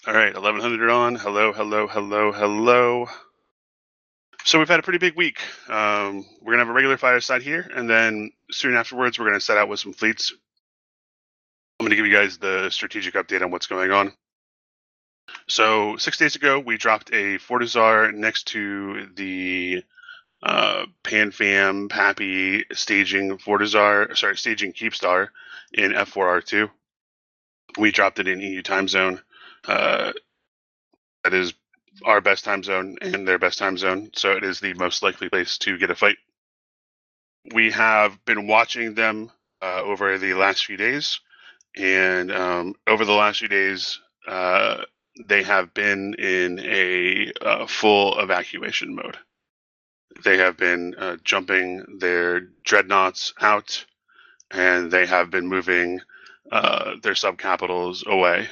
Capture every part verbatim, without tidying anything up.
All right, eleven hundred on. Hello, hello, hello, hello. So we've had a pretty big week. Um, we're gonna have a regular fireside here, and then soon afterwards, we're gonna set out with some fleets. I'm gonna give you guys the strategic update on what's going on. So six days ago, we dropped a Fortizar next to the uh, PanFam Pappy staging Fortizar, sorry, staging Keepstar in F four R two. We dropped it in E U time zone. Uh, that is our best time zone and their best time zone, so it is the most likely place to get a fight. We have been watching them uh, over the last few days, and um, over the last few days, uh, they have been in a uh, full evacuation mode. They have been uh, jumping their dreadnoughts out, and they have been moving uh, their subcapitals away.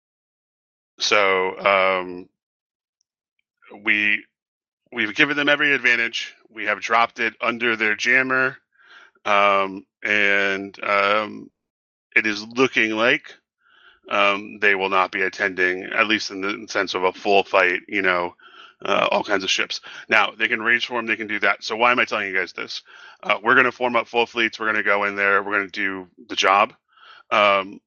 So um, we we've given them every advantage. We have dropped it under their jammer, um, and um, it is looking like um, they will not be attending, at least in the sense of a full fight. You know, uh, all kinds of ships. Now they can rage form, they can do that. So why am I telling you guys this? Uh, we're going to form up full fleets. We're going to go in there. We're going to do the job. Um,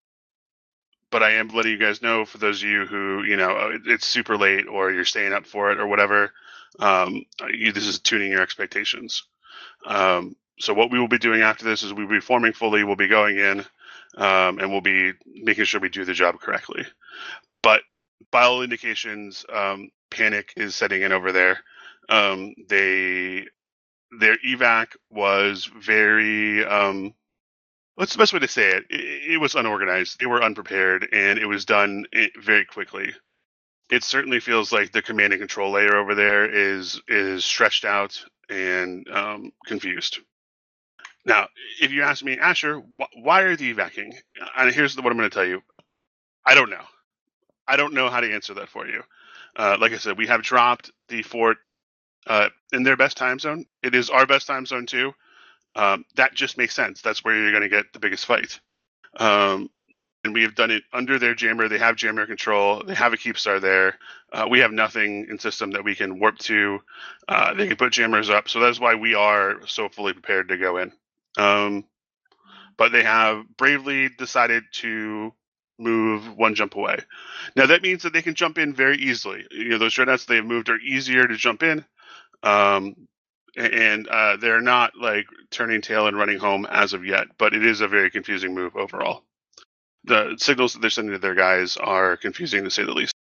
but I am letting you guys know, for those of you who, you know, it's super late or you're staying up for it or whatever, um, you, this is tuning your expectations. Um, so what we will be doing after this is we'll be forming fully, we'll be going in, um, and we'll be making sure we do the job correctly. But by all indications, um, panic is setting in over there. Um, they their evac was very um, what's the best way to say it? it? It was unorganized. They were unprepared, and it was done very quickly. It certainly feels like the command and control layer over there is is stretched out and um, confused. Now, if you ask me, Asher, wh- why are they evacuating? And here's what I'm going to tell you. I don't know. I don't know how to answer that for you. Uh, like I said, we have dropped the fort uh, in their best time zone. It is our best time zone too. Um, that just makes sense. That's where you're going to get the biggest fight. Um, and we have done it under their jammer. They have jammer control. They have a Keepstar there. Uh, we have nothing in system that we can warp to. Uh, they can put jammers up. So that's why we are so fully prepared to go in. Um, but they have bravely decided to move one jump away. Now that means that they can jump in very easily. You know, those dreadnoughts they've moved are easier to jump in. Um, and uh, they're not like turning tail and running home as of yet, but it is a very confusing move overall. The signals that they're sending to their guys are confusing to say the least.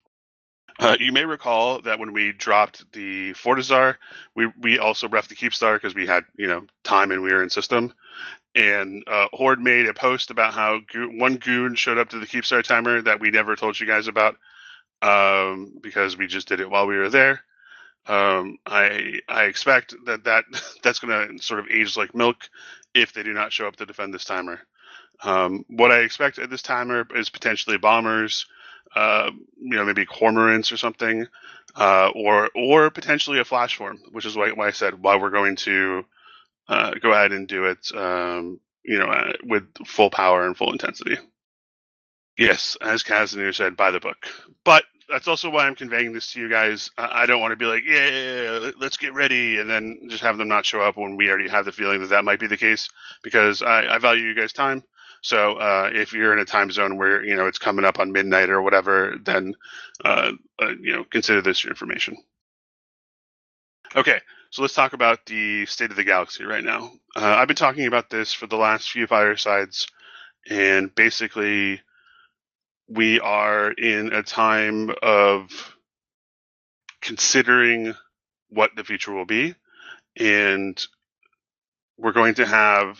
Uh, you may recall that when we dropped the Fortizar, we we also ref the Keepstar because we had, you know, time and we were in system. And uh, Horde made a post about how go- one goon showed up to the Keepstar timer that we never told you guys about um, because we just did it while we were there. Um, I I expect that, that that's going to sort of age like milk if they do not show up to defend this timer. Um, what I expect at this timer is potentially bombers, uh, you know, maybe cormorants or something, uh, or or potentially a flash form, which is why, why I said why we're going to uh, go ahead and do it, um, you know, uh, with full power and full intensity. Yes, as Casimir said, by the book. But that's also why I'm conveying this to you guys. I, I don't want to be like, yeah, let's get ready, and then just have them not show up when we already have the feeling that that might be the case, because I, I value you guys' time. So uh, if you're in a time zone where, you know, it's coming up on midnight or whatever, then uh, uh, you know, consider this your information. Okay, so let's talk about the state of the galaxy right now. Uh, I've been talking about this for the last few firesides, and basically we are in a time of considering what the future will be, and we're going to have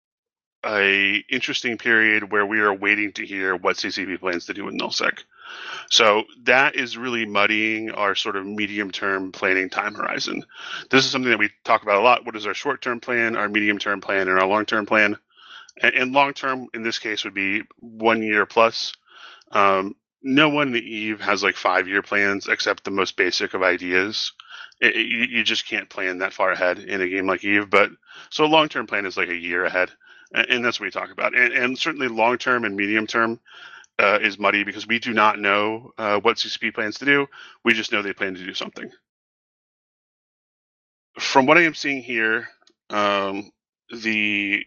a interesting period where we are waiting to hear what C C P plans to do with nullsec. So that is really muddying our sort of medium-term planning time horizon. This is something that we talk about a lot. What is our short-term plan, our medium-term plan, and our long-term plan? And, and long-term, in this case, would be one year plus. Um, no one in the Eve has like five-year plans except the most basic of ideas. It, it, you, you just can't plan that far ahead in a game like Eve. But so a long-term plan is like a year ahead, and, and that's what we talk about. And, and certainly long-term and medium-term. uh, is muddy because we do not know uh, what C C P plans to do. We just know they plan to do something. From what I am seeing here, um, the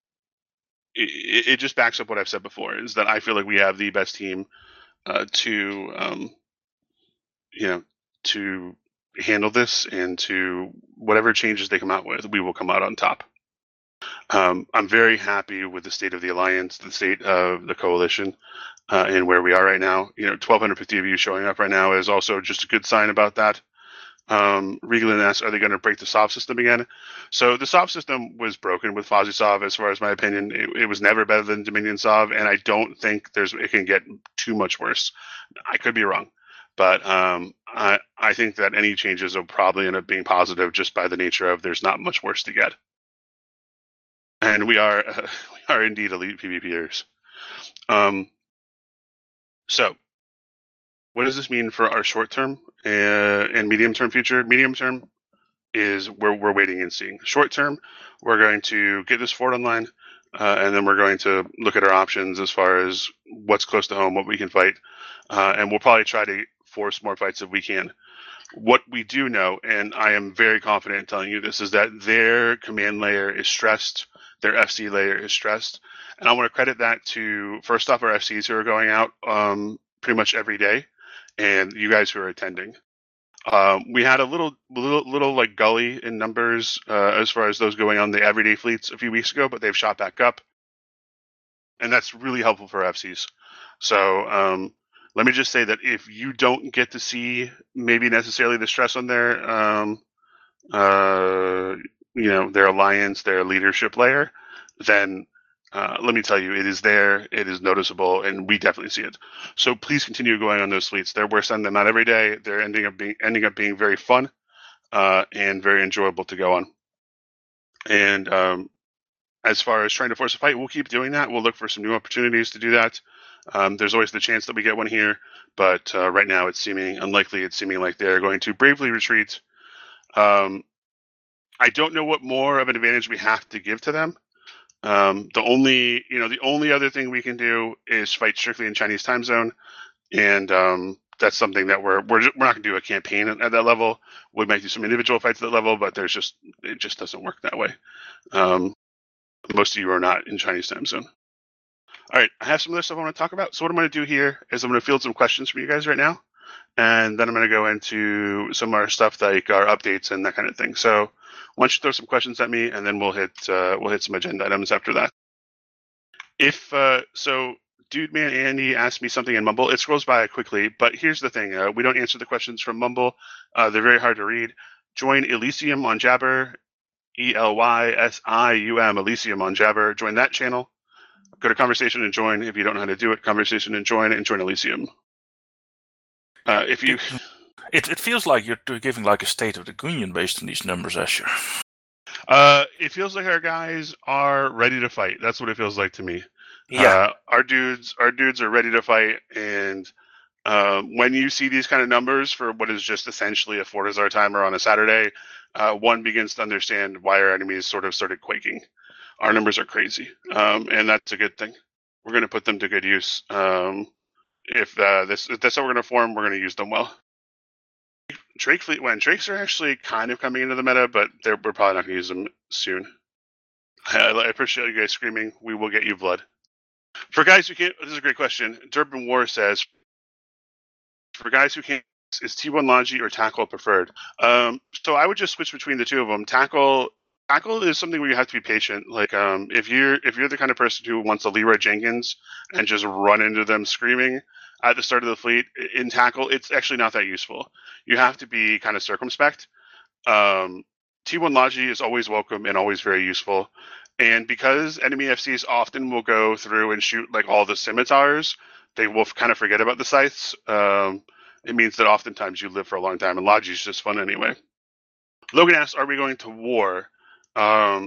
it, it just backs up what I've said before, is that I feel like we have the best team uh, to um, you know to handle this, and to whatever changes they come out with, we will come out on top. Um, I'm very happy with the state of the alliance, the state of the coalition, uh, and where we are right now. You know, twelve fifty of you showing up right now is also just a good sign about that. Um, Regan asks, are they going to break the soft system again? So the soft system was broken with FozzieSov, as far as my opinion. It, it was never better than Dominion Sov, and I don't think there's it can get too much worse. I could be wrong, but um, I I think that any changes will probably end up being positive, just by the nature of there's not much worse to get. And we are uh, we are indeed elite PvPers. Um, so, what does this mean for our short term uh, and medium term future? Medium term is where we're waiting and seeing. Short term, we're going to get this fort online, uh, and then we're going to look at our options as far as what's close to home, what we can fight, uh, and we'll probably try to force more fights if we can. What we do know, and I am very confident in telling you this, is that their command layer is stressed, their F C layer is stressed, and I want to credit that to, first off, our F Cs who are going out um, pretty much every day, and you guys who are attending. Um, we had a little, little, little like gully in numbers uh, as far as those going on the everyday fleets a few weeks ago, but they've shot back up, and that's really helpful for F Cs. So um, let me just say that if you don't get to see maybe necessarily the stress on their, um, uh, you know, their alliance, their leadership layer, then uh, let me tell you, it is there, it is noticeable, and we definitely see it. So please continue going on those fleets. They're, we're sending them out every day. They're ending up being ending up being very fun uh, and very enjoyable to go on. And um, as far as trying to force a fight, we'll keep doing that. We'll look for some new opportunities to do that. Um, there's always the chance that we get one here, but uh, right now it's seeming unlikely. It's seeming like they're going to bravely retreat. Um, I don't know what more of an advantage we have to give to them. Um, the only, you know, the only other thing we can do is fight strictly in Chinese time zone, and um, that's something that we're we're we're not going to do a campaign at, at that level. We might do some individual fights at that level, but there's just it just doesn't work that way. Um, most of you are not in Chinese time zone. All right, I have some other stuff I want to talk about. So what I'm going to do here is I'm going to field some questions from you guys right now, and then I'm going to go into some of our stuff like our updates and that kind of thing. So why don't you throw some questions at me, and then we'll hit uh, we'll hit some agenda items after that. If uh, so, Dude Man Andy asked me something in Mumble. It scrolls by quickly, but here's the thing: uh, we don't answer the questions from Mumble. Uh, they're very hard to read. Join Elysium on Jabber, E L Y S I U M, Elysium on Jabber. Join that channel. Go to Conversation and join. If you don't know how to do it, Conversation and join, and join Elysium. Uh, if you, it it feels like you're giving like a State of the Union based on these numbers, Asher. Uh, it feels like our guys are ready to fight. That's what it feels like to me. Yeah, uh, our dudes, our dudes are ready to fight, and um, when you see these kind of numbers for what is just essentially a Fortizar timer on a Saturday, uh, one begins to understand why our enemies sort of started quaking. Our numbers are crazy, um, and that's a good thing. We're going to put them to good use. Um, if uh, this if that's how we're going to form, we're going to use them well. Drake fleet when Drakes are actually kind of coming into the meta, but we're probably not going to use them soon. I, I appreciate you guys screaming. We will get you blood. For guys who can't, this is a great question. Durban War says, for guys who can't, is T one Logi or Tackle preferred? Um, so I would just switch between the two of them. Tackle, Tackle is something where you have to be patient. Like um, if you're if you're the kind of person who wants a Leroy Jenkins and just run into them screaming at the start of the fleet in Tackle, it's actually not that useful. You have to be kind of circumspect. Um, T one Logi is always welcome and always very useful. And because enemy F Cs often will go through and shoot like all the scimitars, they will kind of forget about the scythes. Um, it means that oftentimes you live for a long time, and Logi is just fun anyway. Logan asks, "Are we going to war?" Um,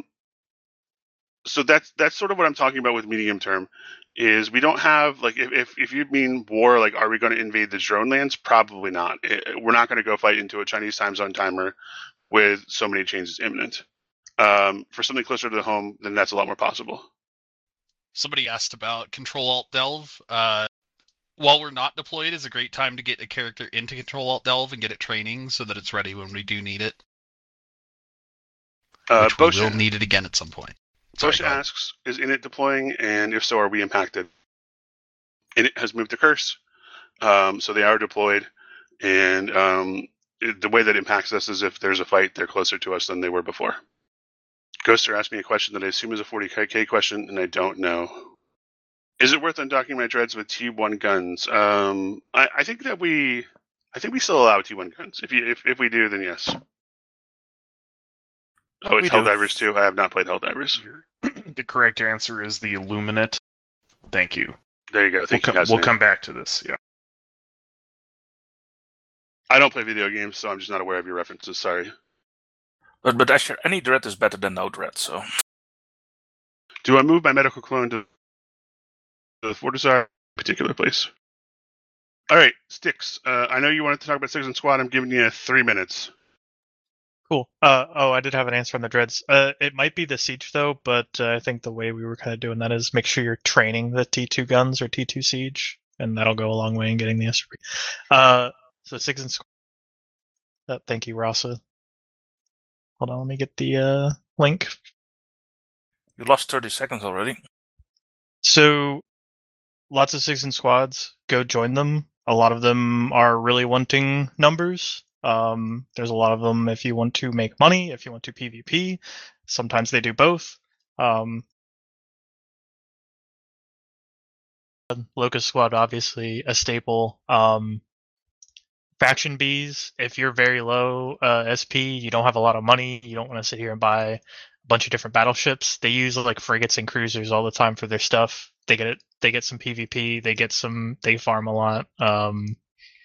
so that's that's sort of what I'm talking about with medium term. Is we don't have like if if, if you mean war, like are we going to invade the drone lands? Probably not. It, we're not going to go fight into a Chinese time zone timer with so many changes imminent. Um, for something closer to the home, then that's a lot more possible. Somebody asked about Control Alt Delve. Uh, while we're not deployed, is a great time to get a character into Control Alt Delve and get it training so that it's ready when we do need it. Uh, Which we Bosha, will need it again at some point. Sorry, Bosha go ahead. asks, is Init deploying, and if so, are we impacted? Init has moved to Curse, um, so they are deployed, and um, it, the way that impacts us is if there's a fight, they're closer to us than they were before. Ghoster asked me a question that I assume is a forty K question, and I don't know. Is it worth undocking my dreads with T one guns? Um, I, I think that we, I think we still allow T one guns. If you, if, if we do, then yes. Oh, it's We do. Helldivers too. I have not played Helldivers. The correct answer is the Illuminate. Thank you. There you go. We'll, Thank you, com- we'll Casimir. come back to this. Yeah. I don't play video games, so I'm just not aware of your references. Sorry. But but actually, any dread is better than no dread. So Do I move my medical clone to the Fortizar particular place? All right, Sticks. Uh, I know you wanted to talk about Citizen Squad. I'm giving you three minutes. Cool. Uh, oh, I did have an answer on the dreads. Uh, it might be the siege though, but uh, I think the way we were kind of doing that is make sure you're training the T two guns or T two siege, and that'll go a long way in getting the S R P. Uh, so Citizen Squad. Uh, thank you, Rasa. Hold on, let me get the uh, link. you lost thirty seconds already. So, lots of Citizen Squads. Go join them. A lot of them are really wanting numbers. Um, there's a lot of them if you want to make money, if you want to PvP. Sometimes they do both. Um, Locust Squad, obviously, a staple. Um, Faction Bs, if you're very low uh, S P, you don't have a lot of money, you don't want to sit here and buy a bunch of different battleships. They use like frigates and cruisers all the time for their stuff. They get it. They get some PvP. They get some. They farm a lot. Um,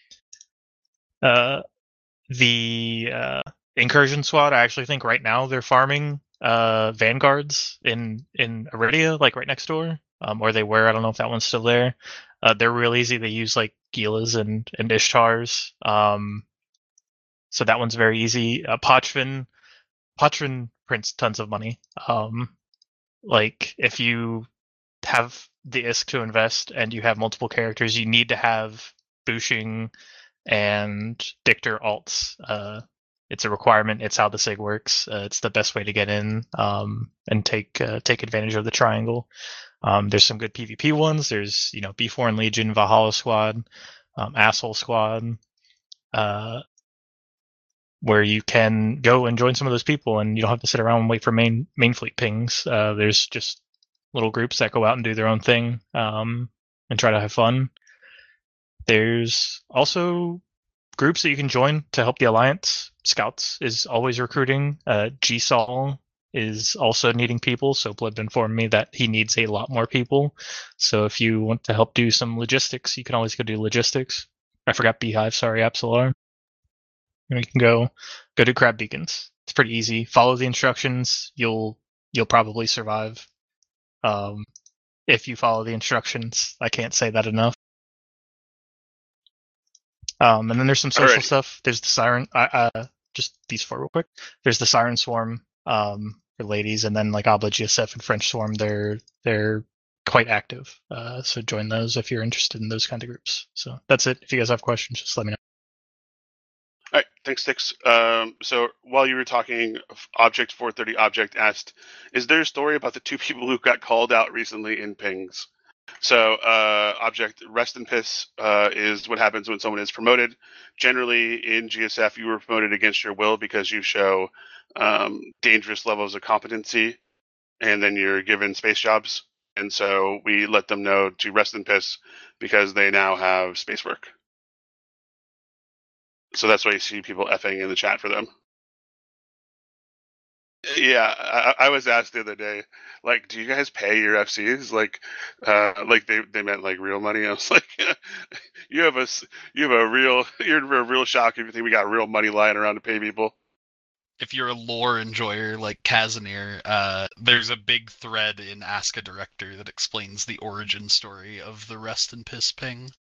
uh, the uh, Incursion Squad, I actually think right now they're farming uh, Vanguards in in Iridia, like right next door, um, or they were. I don't know if that one's still there. Uh, they're real easy. They use like Gilas and and Ishtars. Um, so that one's very easy. Uh, Pochvin, Pochvin prints tons of money. Um, like if you have the I S K to invest and you have multiple characters, you need to have Bushing and Dictor alts. Uh, it's a requirement. It's how the sig works. Uh, it's the best way to get in um, and take uh, take advantage of the triangle. Um, there's some good PvP ones. There's you know B four and Legion, Valhalla Squad, um, Asshole Squad, uh, where you can go and join some of those people, and you don't have to sit around and wait for main main fleet pings. Uh, there's just little groups that go out and do their own thing um, and try to have fun. There's also groups that you can join to help the Alliance. Scouts is always recruiting. Uh, G Sol is also needing people, so Blib informed me that he needs a lot more people. So if you want to help do some logistics, you can always go do logistics. I forgot Beehive, sorry, Absolar. And you can go go do crab beacons. It's pretty easy. Follow the instructions. You'll you'll probably survive. Um, if you follow the instructions, I can't say that enough. Um, and then there's some social Alrighty. stuff. There's the Siren. Uh, uh, just these four real quick. There's the Siren Swarm um, for ladies, and then like Obla G S F and French Swarm. They're they're quite active. Uh, so join those if you're interested in those kind of groups. So that's it. If you guys have questions, just let me know. All right, thanks, Sticks. Um, so while you were talking, Object four thirty Object asked, is there a story about the two people who got called out recently in pings? So uh, Object, rest in piss uh, is what happens when someone is promoted. Generally in G S F, you were promoted against your will because you show um, dangerous levels of competency, and then you're given space jobs. And so we let them know to rest in piss because they now have space work. So that's why you see people effing in the chat for them. Yeah, I, I was asked the other day, like, do you guys pay your F Cs? Like, uh, like they, they meant like real money. I was like, you have a you have a real you're a real shock if you think we got real money lying around to pay people. If you're a lore enjoyer like Casimir, uh, there's a big thread in Ask a Director that explains the origin story of the rest and piss ping.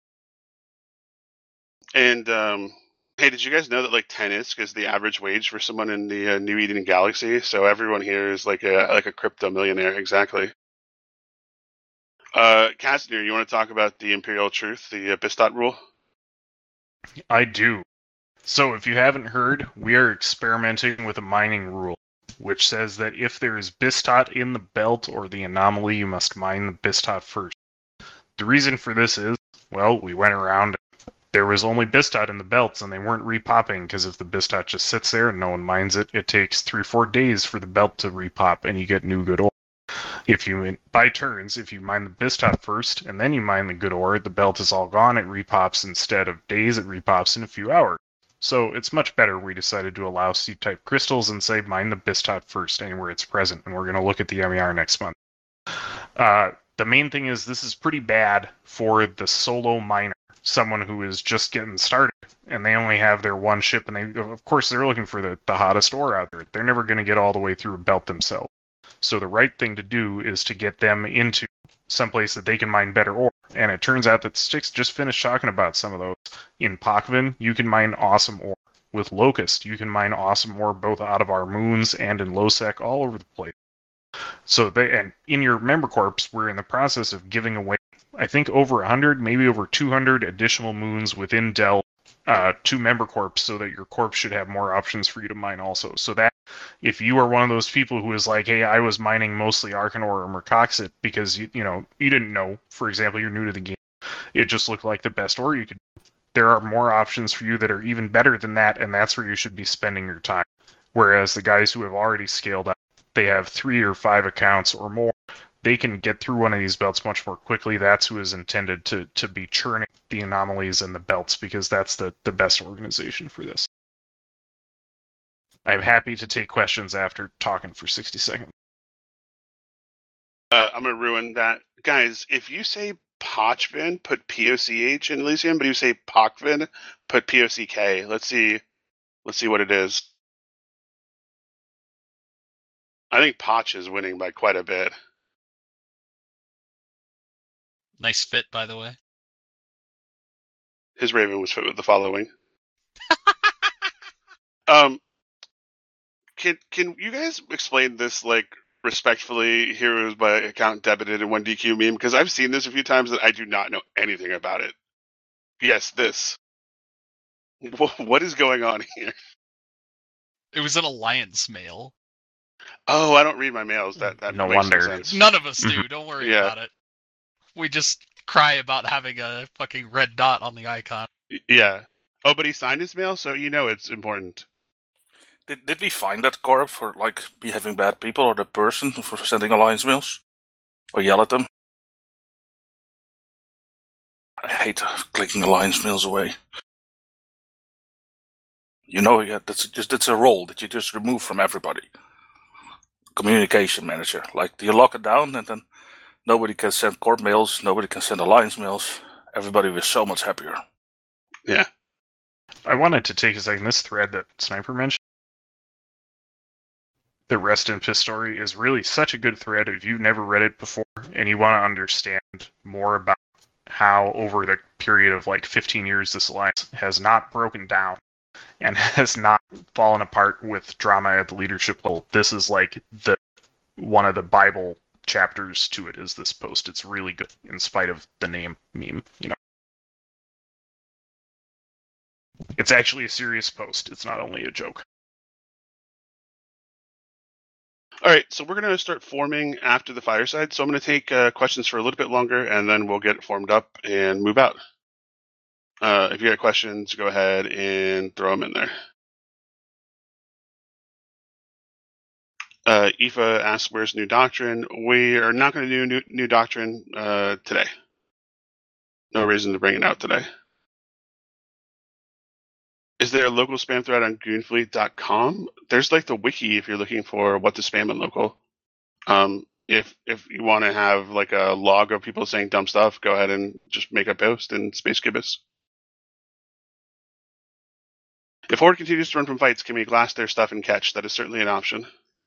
And um, hey, did you guys know that like ten I S K is the average wage for someone in the uh, New Eden Galaxy? So everyone here is like a like a crypto millionaire, exactly. Uh, Casimir, you want to talk about the Imperial Truth, the uh, Bistot rule? I do. So if you haven't heard, we are experimenting with a mining rule, which says that if there is Bistot in the belt or the anomaly, you must mine the Bistot first. The reason for this is, well, we went around, there was only Bistot in the belts, and they weren't repopping, because if the Bistot just sits there and no one mines it, it takes three or four days for the belt to repop, and you get new good ore. If you, by turns, if you mine the Bistot first, and then you mine the good ore, the belt is all gone, it repops instead of days, it repops in a few hours. So it's much better we decided to allow seed-type crystals and say mine the Bistot first anywhere it's present, and we're going to look at the M E R next month. Uh, the main thing is this is pretty bad for the solo miner, someone who is just getting started, and they only have their one ship, and they, of course, they're looking for the, the hottest ore out there. They're never going to get all the way through a belt themselves. So the right thing to do is to get them into someplace that they can mine better ore. And it turns out that Styx just finished talking about some of those. In Pochven, you can mine awesome ore. With Locust, you can mine awesome ore both out of our moons and in Losec, all over the place. So they, and in your member corps, we're in the process of giving away, I think, over one hundred, maybe over two hundred additional moons within Dell uh, to member corps, so that your corp should have more options for you to mine also. So that if you are one of those people who is like, hey, I was mining mostly Arcanor or Mercoxit because you, you know, you didn't know, for example, you're new to the game, it just looked like the best ore you could do. There are more options for you that are even better than that, and that's where you should be spending your time. Whereas the guys who have already scaled up, they have three or five accounts or more, they can get through one of these belts much more quickly. That's who is intended to to be churning the anomalies and the belts, because that's the, the best organization for this. I'm happy to take questions after talking for sixty seconds. Uh, I'm going to ruin that. Guys, if you say Pochven, put P O C H in Elysium, but you say Pochven, put P O C K. Let's see. Let's see what it is. I think Poch is winning by quite a bit. Nice fit, by the way. His Raven was fit with the following. um, can can you guys explain this like respectfully? Here was my account debited in one D Q meme, because I've seen this a few times and I do not know anything about it. Yes, this. What is going on here? It was an alliance mail. Oh, I don't read my mails. That that No makes wonder. sense. None of us do. Don't worry Yeah. about it. We just cry about having a fucking red dot on the icon. Yeah. Oh, but he signed his mail, so you know it's important. Did did we find that corp for like behaving bad people, or the person for sending alliance mails, or yell at them? I hate clicking alliance mails away. You know, yeah, that's just it's a role that you just remove from everybody. Communication manager, like you lock it down, and then nobody can send corp mails, nobody can send alliance mails. Everybody was so much happier. Yeah. I wanted to take a second. This thread that Sniper mentioned, the Rest in Piss story, is really such a good thread. If you've never read it before and you want to understand more about how over the period of like fifteen years this alliance has not broken down and has not fallen apart with drama at the leadership level, this is like the one of the Bible chapters to it is this post. It's really good in spite of the name meme, you know. It's actually a serious post. It's not only a joke. All right, so we're going to start forming after the fireside. So I'm going to take uh, questions for a little bit longer, and then we'll get formed up and move out. Uh, if you got questions, go ahead and throw them in there. Uh, Aoife asks, where's New Doctrine? We are not going to do new, new Doctrine uh, today. No reason to bring it out today. Is there a local spam thread on goonfleet dot com? There's like the wiki if you're looking for what to spam in local. Um, if if you want to have like a log of people saying dumb stuff, go ahead and just make a post in Space Gibbous. If Horde continues to run from fights, can we glass their stuff and catch? That is certainly an option.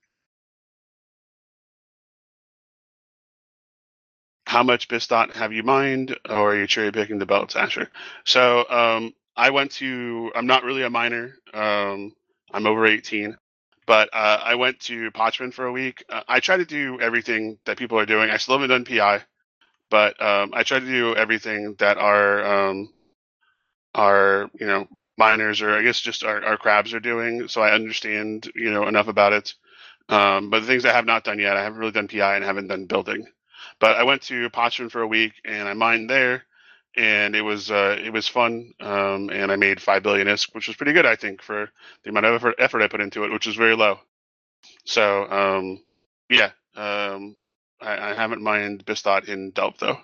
How much Bistot have you mined, or are you cherry picking the belts, Asher? So um, I went to. I'm not really a miner. Um, I'm over eighteen, but uh, I went to Pochven for a week. Uh, I try to do everything that people are doing. I still haven't done P I, but um, I try to do everything that our um, our you know miners, or I guess just our, our crabs are doing, so I understand you know enough about it. Um, but the things I have not done yet, I haven't really done P I and haven't done building. But I went to Pochman for a week and I mined there, and it was uh, it was fun. Um, and I made five billion I S K, which was pretty good, I think, for the amount of effort, effort I put into it, which was very low. So um, yeah, um, I, I haven't mined Bistot in Delp though.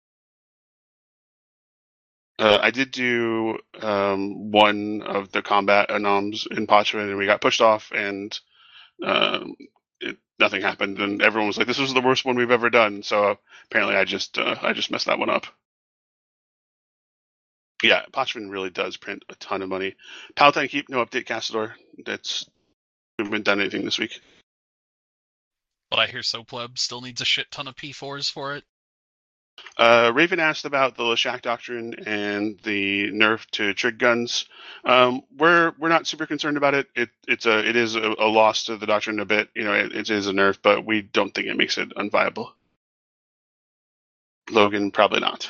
Uh, I did do um, one of the combat anoms in Pochman, and we got pushed off, and um, it, nothing happened, and everyone was like, "This was the worst one we've ever done." So apparently, I just uh, I just messed that one up. Yeah, Pochman really does print a ton of money. Palatine Keep, no update, Castador. That's we haven't done anything this week. But I hear Sopleb still needs a shit ton of P fours for it. Uh, Raven asked about the Leshak Doctrine and the nerf to trig guns. Um, we're we're not super concerned about it. It it's a it is a, a loss to the doctrine a bit. You know, it, it is a nerf, but we don't think it makes it unviable. Logan, probably not.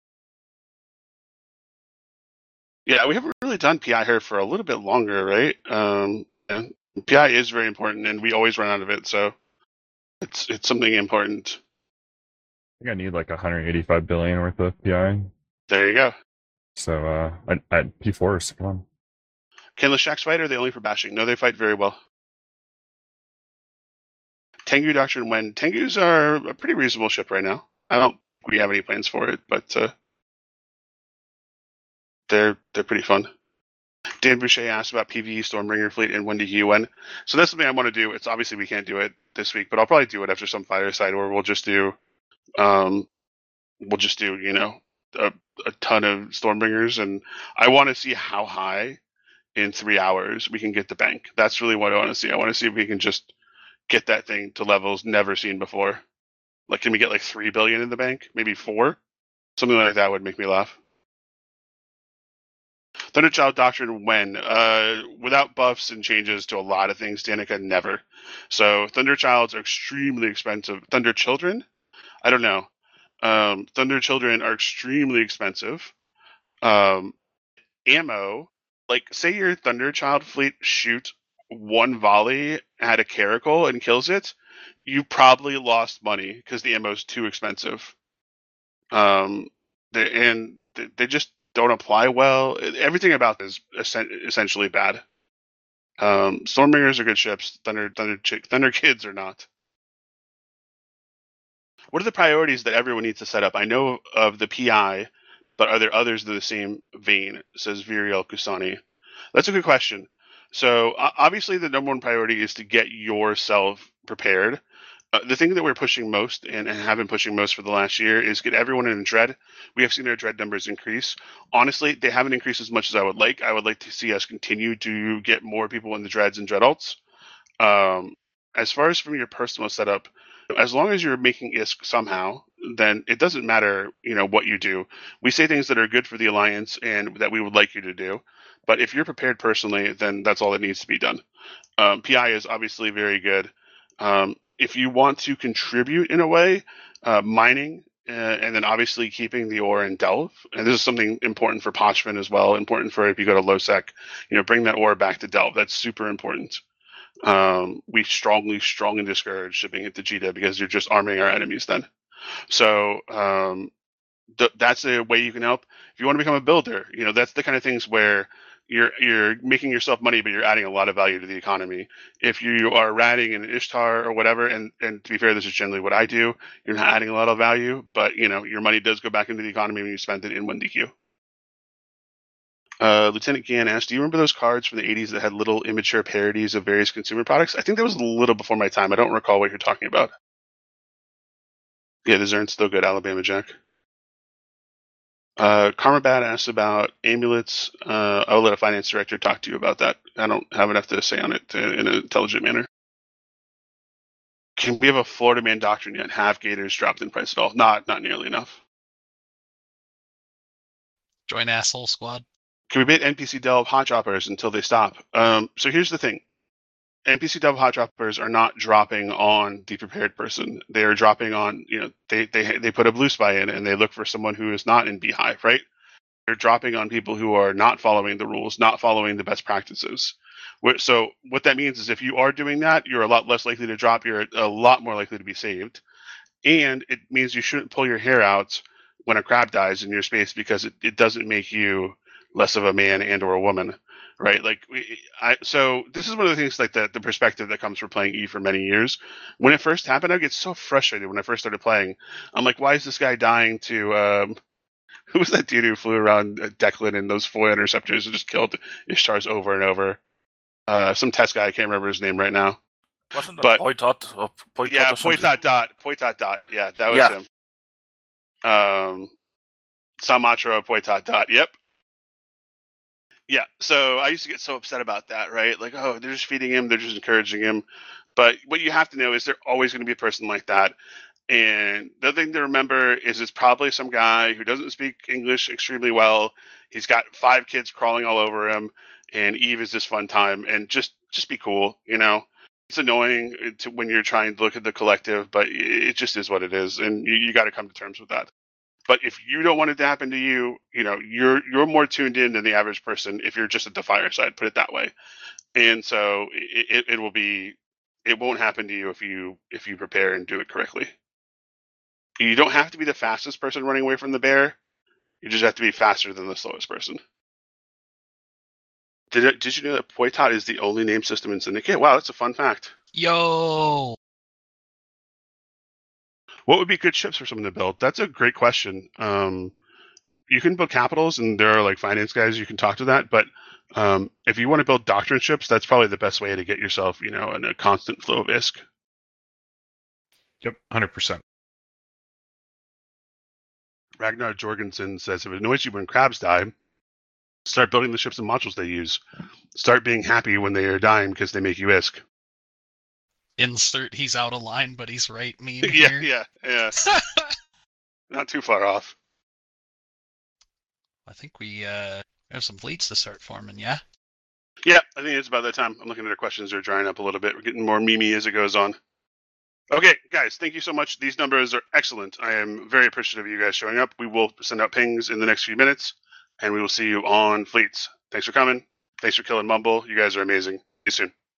Yeah, we haven't really done P I here for a little bit longer, right? Um, and P I is very important, and we always run out of it, so it's it's something important. I think I need like one hundred eighty-five billion worth of P I. There you go. So uh, I, I P fours, come on. Can Leshaks fight, or are they only for bashing? No, they fight very well. Tengu Doctrine, when Tengus are a pretty reasonable ship right now. I don't we have any plans for it, but uh, they're they're pretty fun. Dan Boucher asked about P V E Stormbringer fleet and when do you win? So that's something I want to do. It's obviously we can't do it this week, but I'll probably do it after some fireside, or we'll just do, um, we'll just do you know a, a ton of Stormbringers, and I want to see how high in three hours we can get the bank. That's really what I want to see. I want to see if we can just get that thing to levels never seen before. Like, can we get like three billion in the bank? Maybe four? Something like that would make me laugh. Thunderchild Doctrine, when? Uh, without buffs and changes to a lot of things, Danica, never. So Thunderchilds are extremely expensive. Thunder Children? I don't know. Um, Thunder Children are extremely expensive. Um, ammo, like, say your Thunderchild fleet shoot one volley at a Caracal and kills it, you probably lost money because the ammo is too expensive. Um, they, and they, they just don't apply well. Everything about this is essentially bad. Um, Stormbringers are good ships. Thunder, Thunder, Thunder Kids are not. What are the priorities that everyone needs to set up? I know of the P I, but are there others in the same vein? Says Viriel Kusani. That's a good question. So obviously, the number one priority is to get yourself prepared. Uh, the thing that we're pushing most, and, and have been pushing most for the last year, is get everyone in dread. We have seen our dread numbers increase. Honestly, they haven't increased as much as I would like. I would like to see us continue to get more people in the dreads and dread alts. Um, as far as from your personal setup, as long as you're making I S K somehow, then it doesn't matter, you know, what you do. We say things that are good for the alliance and that we would like you to do. But if you're prepared personally, then that's all that needs to be done. Um, P I is obviously very good. Um, if you want to contribute in a way, uh, mining, uh, and then obviously keeping the ore in Delve, and this is something important for Pochman as well, important for if you go to Losec, you know, bring that ore back to Delve. That's super important. Um, we strongly, strongly discourage shipping it to G D A because you're just arming our enemies then. So um, th- that's a way you can help. If you want to become a builder, you know, that's the kind of things where you're you're making yourself money, but you're adding a lot of value to the economy. If you are ratting in Ishtar or whatever, and, and to be fair, this is generally what I do, you're not adding a lot of value, but you know, your money does go back into the economy when you spend it in one D Q. Uh, Lieutenant Gann asked, do you remember those cards from the eighties that had little immature parodies of various consumer products? I think that was a little before my time. I don't recall what you're talking about. Yeah, the Zern's still good, Alabama Jack. Uh, Karma Bad asked about amulets. Uh, I'll let a finance director talk to you about that. I don't have enough to say on it to, in an intelligent manner. Can we have a Florida Man doctrine yet? Have Gators dropped in price at all? Not, not nearly enough. Join Asshole Squad. Can we bait N P C Delve hot droppers until they stop? Um, so here's the thing. N P C double hot droppers are not dropping on the prepared person. They are dropping on, you know, they they they put a blue spy in and they look for someone who is not in Beehive, right? They're dropping on people who are not following the rules, not following the best practices. So what that means is if you are doing that, you're a lot less likely to drop. You're a lot more likely to be saved. And it means you shouldn't pull your hair out when a crab dies in your space because it, it doesn't make you less of a man and or a woman, right? Like, I so this is one of the things, like the, the perspective that comes from playing E for many years. When it first happened, I get so frustrated when I first started playing. I'm like, why is this guy dying to... Um, who was that dude who flew around Declan and those four interceptors and just killed Ishtars over and over? Uh, some test guy, I can't remember his name right now. Wasn't that But- Poitot or Poitot Yeah, or something? Poitot Dot. Poitot Dot. Yeah, that was Yeah. him. Um, Samatra Poitot Dot. Yep. Yeah, so I used to get so upset about that, right? Like, oh, they're just feeding him, they're just encouraging him. But what you have to know is there's always going to be a person like that. And the other thing to remember is it's probably some guy who doesn't speak English extremely well. He's got five kids crawling all over him, and Eve is this fun time. And just just be cool, you know. It's annoying to, when you're trying to look at the collective, but it just is what it is, and you, you got to come to terms with that. But if you don't want it to happen to you, you know, you're you're more tuned in than the average person if you're just at the fireside, put it that way. And so it, it, it will be, it won't happen to you if you if you prepare and do it correctly. You don't have to be the fastest person running away from the bear. You just have to be faster than the slowest person. Did it, did you know that Poitot is the only name system in Syndicate? Wow, that's a fun fact. Yo, What would be good ships for someone to build? That's a great question. Um, you can build capitals, and there are like finance guys you can talk to that. But um, if you want to build doctrine ships, that's probably the best way to get yourself, you know, in a constant flow of I S K. Yep, one hundred percent. Ragnar Jorgensen says, if it annoys you when crabs die, start building the ships and modules they use. Start being happy when they are dying because they make you I S K. insert he's out of line, but he's right meme Yeah, here. yeah, yeah. Not too far off. I think we uh, have some fleets to start forming, yeah? Yeah, I think it's about that time. I'm looking at our questions. They're drying up a little bit. We're getting more memey as it goes on. Okay, guys, thank you so much. These numbers are excellent. I am very appreciative of you guys showing up. We will send out pings in the next few minutes, and we will see you on fleets. Thanks for coming. Thanks for killing Mumble. You guys are amazing. See you soon.